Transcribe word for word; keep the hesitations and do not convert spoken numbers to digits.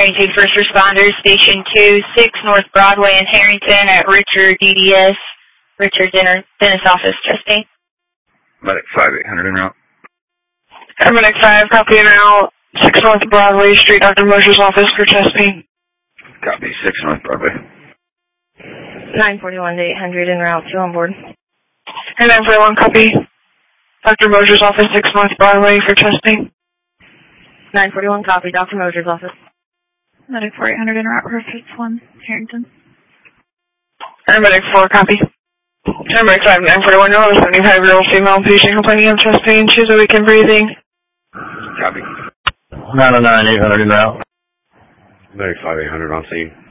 two first responders, station two, six North Broadway in Harrington at Richard D D S, Richard Dennis, Dennis office, testing. Medic five eight hundred en route. Medic five, copy en route, six North Broadway Street, Doctor Mosher's office for testing. Copy, six North Broadway. nine forty-one to eight hundred en route, two on board. And nine forty-one, copy. Doctor Mosher's office, six North Broadway for testing. nine forty-one, copy. Doctor Mosher's office. Medic four eight hundred en route for six one, Harrington. Medic four, copy. Medic five, nine forty-one, no, seventy-five-year-old female patient complaining of chest pain. She has a weakened breathing. Copy. nine oh nine, eight hundred en route. Medic five eight hundred on scene.